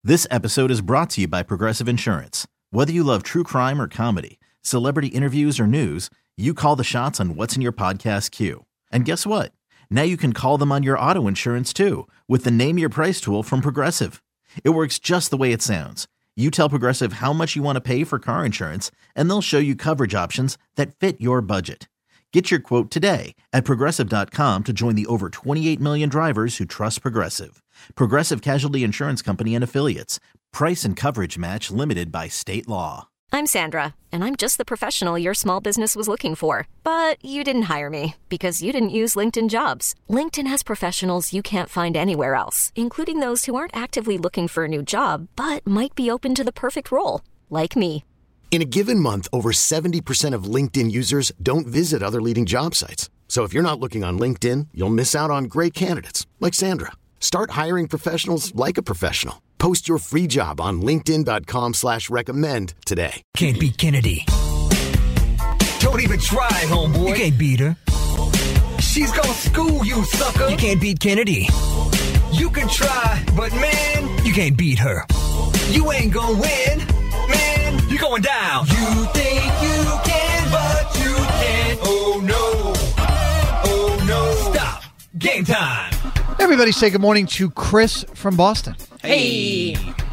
This episode is brought to you by Progressive Insurance. Whether you love true crime or comedy, celebrity interviews or news, you call the shots on what's in your podcast queue. And guess what? Now you can call them on your auto insurance too with the Name Your Price tool from Progressive. It works just the way it sounds. You tell Progressive how much you want to pay for car insurance, and they'll show you coverage options that fit your budget. Get your quote today at Progressive.com to join the over 28 million drivers who trust Progressive. Progressive Casualty Insurance Company and Affiliates. Price and coverage match limited by state law. I'm Sandra, and I'm just the professional your small business was looking for. But you didn't hire me because you didn't use LinkedIn Jobs. LinkedIn has professionals you can't find anywhere else, including those who aren't actively looking for a new job, but might be open to the perfect role, like me. In a given month, over 70% of LinkedIn users don't visit other leading job sites. So if you're not looking on LinkedIn, you'll miss out on great candidates like Sandra. Start hiring professionals like a professional. Post your free job on linkedin.com/recommend today. Can't beat Kennedy. Don't even try, homeboy. You can't beat her. She's gonna school you, sucker. You can't beat Kennedy. You can try, but man, you can't beat her. You ain't gonna win. Man, you're going down. You think you can, but you can't. Oh, no. Oh, no. Stop. Game time. Everybody say good morning to Chris from Boston. Hey.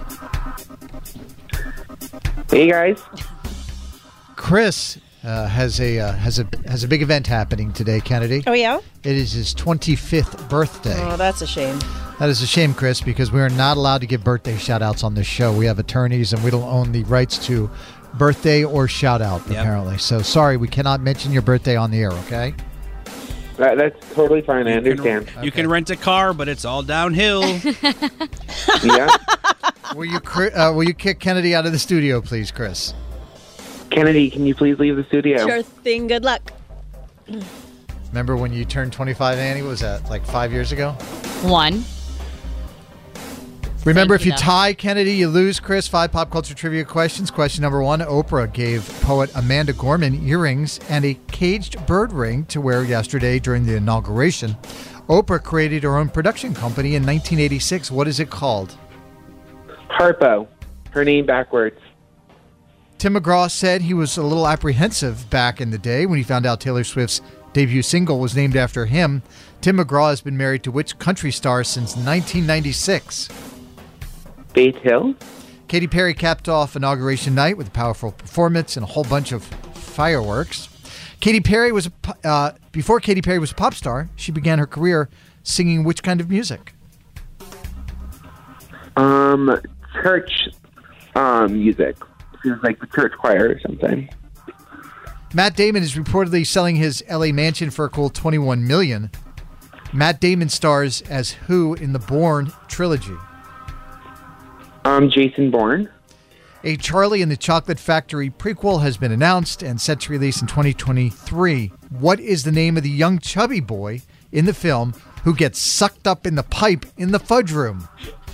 Hey, guys. Chris has a big event happening today, Kennedy. Oh, yeah? It is his 25th birthday. Oh, that's a shame. That is a shame, Chris, because we are not allowed to give birthday shout-outs on this show. We have attorneys, and we don't own the rights to birthday or shout-out, apparently. So, sorry, we cannot mention your birthday on the air, okay? That's totally fine. I understand. You can rent a car, but it's all downhill. Yeah. Will you kick Kennedy out of the studio, please, Chris? Kennedy, can you please leave the studio? Sure thing. Good luck. Remember when you turned 25, Annie? Was that like 5 years ago? 1. Remember, if you tie Kennedy, you lose, Chris. 5 pop culture trivia questions. Question number 1. Oprah gave poet Amanda Gorman earrings and a caged bird ring to wear yesterday during the inauguration. Oprah created her own production company in 1986. What is it called? Harpo. Her name backwards. Tim McGraw said he was a little apprehensive back in the day when he found out Taylor Swift's debut single was named after him. Tim McGraw has been married to which country star since 1996? Faith Hill. Katy Perry capped off inauguration night with a powerful performance and a whole bunch of fireworks. Before Katy Perry was a pop star, she began her career singing which kind of music? Church music. It was like the church choir or something. Matt Damon is reportedly selling his LA mansion for a cool $21 million. Matt Damon stars as who in the Bourne trilogy? Jason Bourne. A Charlie and the Chocolate Factory prequel has been announced and set to release in 2023. What is the name of the young chubby boy in the film who gets sucked up in the pipe in the fudge room?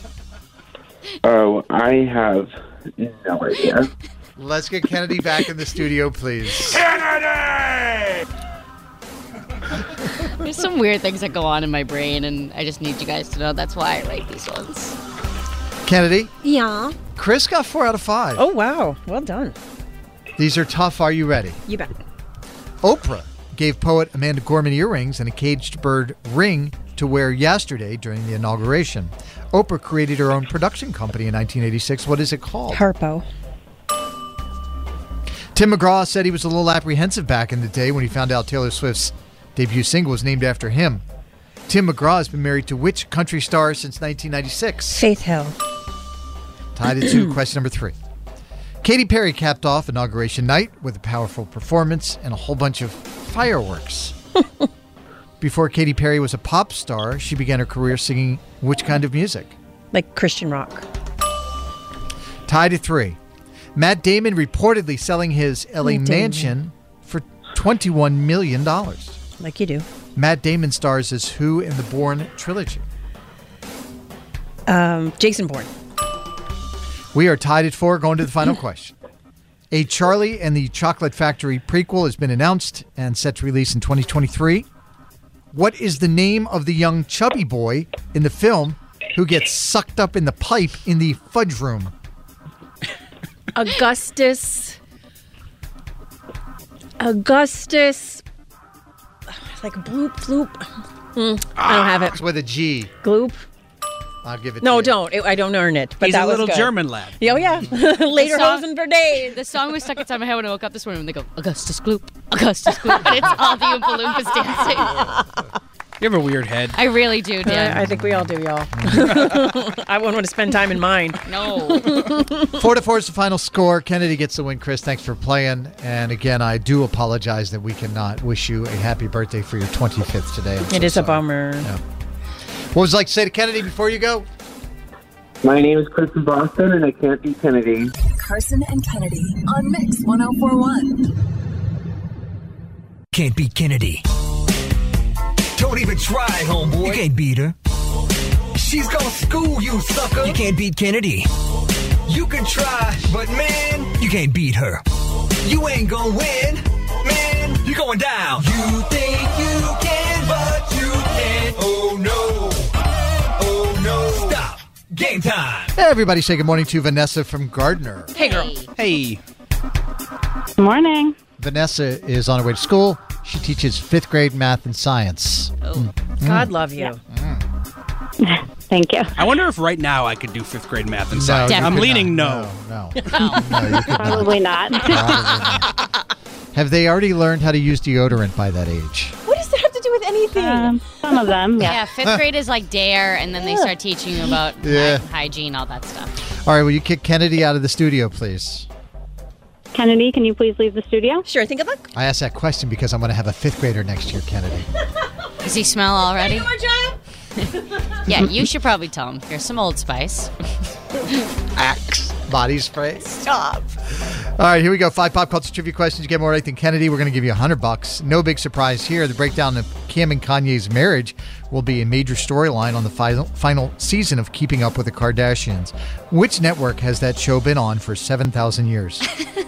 Oh, I have no idea. Let's get Kennedy back in the studio, please. Kennedy! There's some weird things that go on in my brain, and I just need you guys to know that's why I write these ones. Kennedy? Yeah. Chris got 4 out of 5. Oh, wow. Well done. These are tough. Are you ready? You bet. Oprah gave poet Amanda Gorman earrings and a caged bird ring to wear yesterday during the inauguration. Oprah created her own production company in 1986. What is it called? Harpo. Tim McGraw said he was a little apprehensive back in the day when he found out Taylor Swift's debut single was named after him. Tim McGraw has been married to which country star since 1996? Faith Hill. Tied at 2. Question number 3. Katy Perry capped off inauguration night with a powerful performance and a whole bunch of fireworks. Before Katy Perry was a pop star, she began her career singing which kind of music? Like Christian rock. Tied at 3. Matt Damon reportedly selling his LA mansion for $21 million. Like you do. Matt Damon stars as who in the Bourne trilogy? Jason Bourne. We are tied at 4, going to the final question. A Charlie and the Chocolate Factory prequel has been announced and set to release in 2023. What is the name of the young chubby boy in the film who gets sucked up in the pipe in the fudge room? Augustus. Like bloop, floop. I don't have it. It's with a G. Gloop. I'll give it No, to you. don't. I don't earn it. But He's that a little was good. German lad. Oh, yeah. Later song- hosen for days. The song was stuck inside my head when I woke up this morning when they go, Augustus Gloop, Augustus Gloop. And it's all the Oompa Loompas dancing. You have a weird head. I really do, Dan. I think we all do, y'all. I wouldn't want to spend time in mine. No. 4-4 is the final score. Kennedy gets the win. Chris, thanks for playing. And again, I do apologize that we cannot wish you a happy birthday for your 25th today. It is a bummer. Yeah. What would you like to say to Kennedy before you go? My name is Chris in Boston, and I can't beat Kennedy. Carson and Kennedy on Mix 104.1. Can't beat Kennedy. Don't even try, homeboy. You can't beat her. She's gonna school you, sucker. You can't beat Kennedy. You can try, but man, you can't beat her. You ain't gonna win, man. You're going down. You think you can, but you can't. Oh no. Oh no. Stop. Game time. Hey, everybody, say good morning to Vanessa from Gardner. Hey, girl. Hey. Good morning. Vanessa is on her way to school. She teaches 5th grade math and science. Oh. God love you. Thank you. I wonder if right now I could do 5th grade math and No, science. you I'm could leaning not. no. No, you could Probably not. not. Have they already learned how to use deodorant by that age? What does that have to do with anything? Some of them, Yeah, 5th grade is like dare, and then they start teaching you about Yeah. hygiene, all that stuff. All right, will you kick Kennedy out of the studio, please? Kennedy, can you please leave the studio? Sure, think of luck. I asked that question because I'm going to have a 5th grader next year, Kennedy. Does he smell already? More job. Yeah, you should probably tell him. Here's some Old Spice. Axe. Body spray. Stop. All right, here we go. 5 pop culture trivia questions. You get more right than Kennedy. We're going to give you $100. No big surprise here. The breakdown of Kim and Kanye's marriage will be a major storyline on the final season of Keeping Up with the Kardashians. Which network has that show been on for 7,000 years?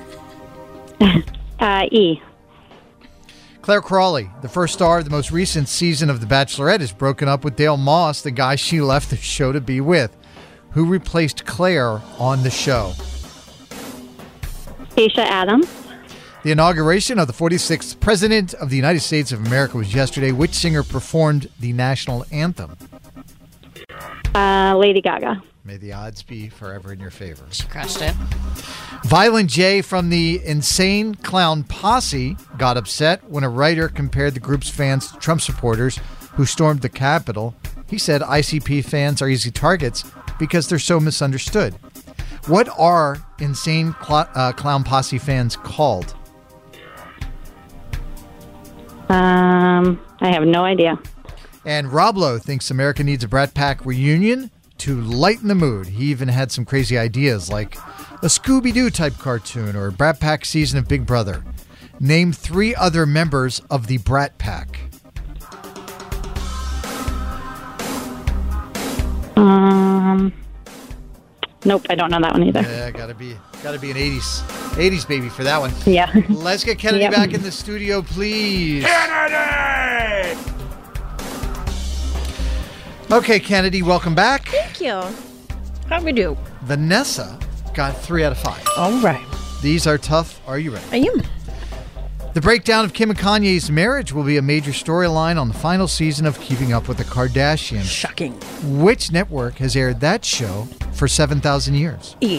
E. Claire Crawley, the first star of the most recent season of The Bachelorette, is broken up with Dale Moss, the guy she left the show to be with. Who replaced Claire on the show? Tasha Adams. The inauguration of the 46th President of the United States of America was yesterday. Which singer performed the national anthem? Lady Gaga. May the odds be forever in your favor. She crushed it. Violent J from the Insane Clown Posse got upset when a writer compared the group's fans to Trump supporters who stormed the Capitol. He said ICP fans are easy targets because they're so misunderstood. What are Insane Clown Posse fans called? I have no idea. And Rob Lowe thinks America needs a Brat Pack reunion to lighten the mood. He even had some crazy ideas like a Scooby-Doo type cartoon or a Brat Pack season of Big Brother. Name 3 other members of the Brat Pack. Nope, I don't know that one either. Yeah, gotta be an 80s baby for that one. Yeah. Let's get Kennedy Yep. back in the studio, please. Kennedy! Okay, Kennedy, welcome back. Thank you. How'd we do? Vanessa got 3 out of 5. All right. These are tough. Are you ready? I am. The breakdown of Kim and Kanye's marriage will be a major storyline on the final season of Keeping Up with the Kardashians. Shocking. Which network has aired that show for 7,000 years? E.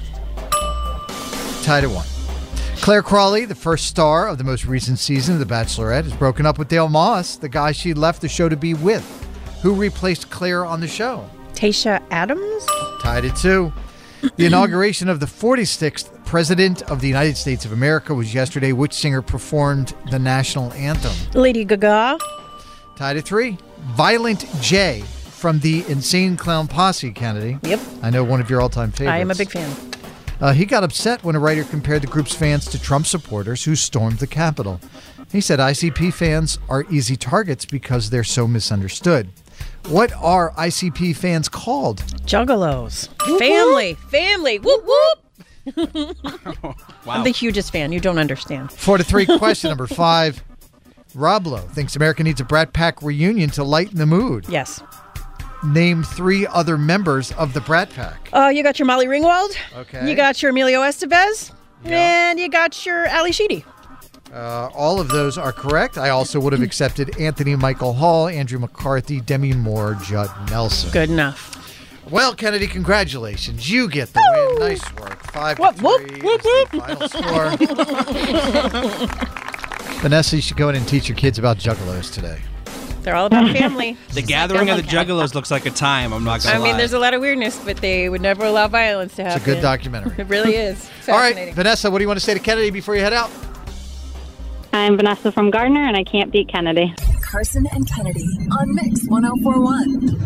Tied at 1. Claire Crawley, the first star of the most recent season of The Bachelorette, has broken up with Dale Moss, the guy she left the show to be with. Who replaced Claire on the show? Tasha Adams. Tied at 2. The inauguration of the 46th President of the United States of America was yesterday. Which singer performed the national anthem? Lady Gaga. Tied at 3. Violent J from the Insane Clown Posse, Kennedy. Yep. I know one of your all-time favorites. I am a big fan. He got upset when a writer compared the group's fans to Trump supporters who stormed the Capitol. He said ICP fans are easy targets because they're so misunderstood. What are ICP fans called? Juggalos. Family. Family. Whoop, whoop. Wow. I'm the hugest fan. You don't understand. 4-3. Question number 5. Rob Lowe thinks America needs a Brat Pack reunion to lighten the mood. Yes. name 3 other members of the Brat Pack. You got your Molly Ringwald. Okay. You got your Emilio Estevez. And you got your Ali Sheedy. All of those are correct. I also would have accepted Anthony Michael Hall, Andrew McCarthy, Demi Moore, Judd Nelson. Good enough. Well, Kennedy, congratulations. You get the win. Nice work. 5-3 is the final score. Vanessa, you should go in and teach your kids about juggalos today. They're all about family. The gathering of the Juggalos looks like a time. I'm not going to lie. I mean, there's a lot of weirdness, but they would never allow violence to happen. It's a good documentary. It really is. All right, Vanessa, what do you want to say to Kennedy before you head out? I'm Vanessa from Gardner, and I can't beat Kennedy. Carson and Kennedy on Mix 104.1.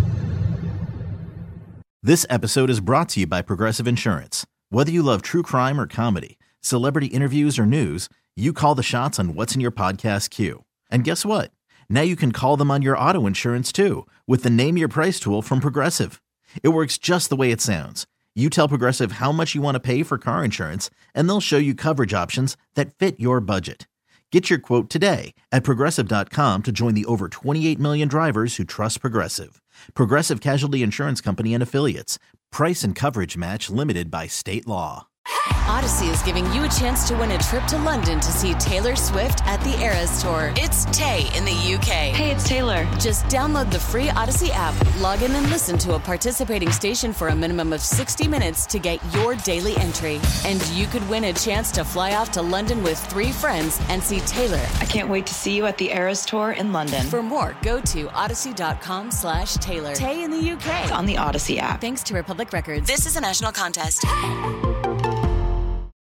This episode is brought to you by Progressive Insurance. Whether you love true crime or comedy, celebrity interviews or news, you call the shots on what's in your podcast queue. And guess what? Now you can call them on your auto insurance too with the Name Your Price tool from Progressive. It works just the way it sounds. You tell Progressive how much you want to pay for car insurance, and they'll show you coverage options that fit your budget. Get your quote today at Progressive.com to join the over 28 million drivers who trust Progressive. Progressive Casualty Insurance Company and Affiliates. Price and coverage match limited by state law. Odyssey is giving you a chance to win a trip to London to see Taylor Swift at the Eras Tour. It's Tay in the UK. Hey, it's Taylor. Just download the free Odyssey app, log in and listen to a participating station for a minimum of 60 minutes to get your daily entry. And you could win a chance to fly off to London with 3 friends and see Taylor. I can't wait to see you at the Eras Tour in London. For more, go to odyssey.com/Taylor. Tay in the UK. It's on the Odyssey app. Thanks to Republic Records. This is a national contest.